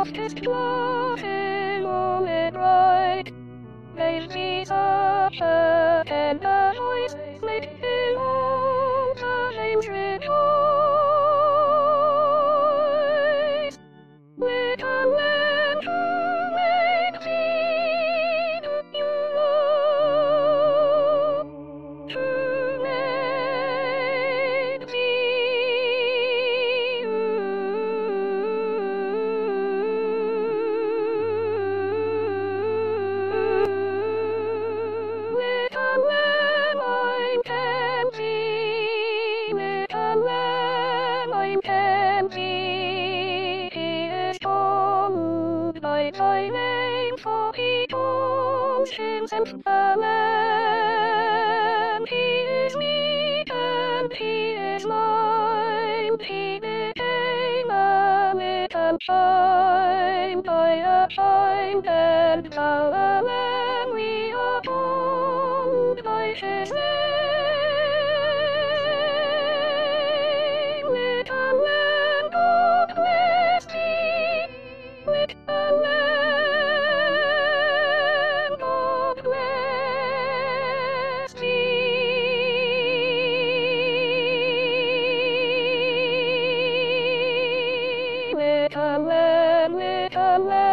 softest laughing moment bright. Gave me such a tender voice, made in all the names rejoice. Little lamb who made me you know, who made me you. Little lamb I'm camping, little lamb I'm camping. He is called by thy name, for he calls himself the Lamb. He is meek and he is mild. He became a little child by a child, and thou a lamb we are called by his name. Little lamb, God bless thee. Little lamb, God bless thee. Little lamb,